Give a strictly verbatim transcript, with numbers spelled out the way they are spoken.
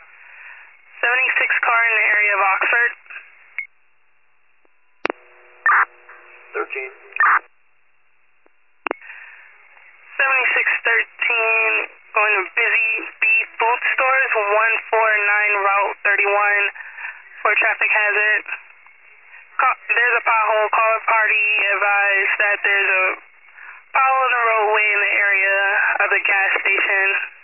seventy-six car in the area of Oxford. thirteen. seventy-six thirteen, going to Busy Bee Food Stores, one four nine Route thirty-one for traffic hazard. Call, there's a pothole. Caller party advised that there's a pothole in the roadway in the area of the gas station.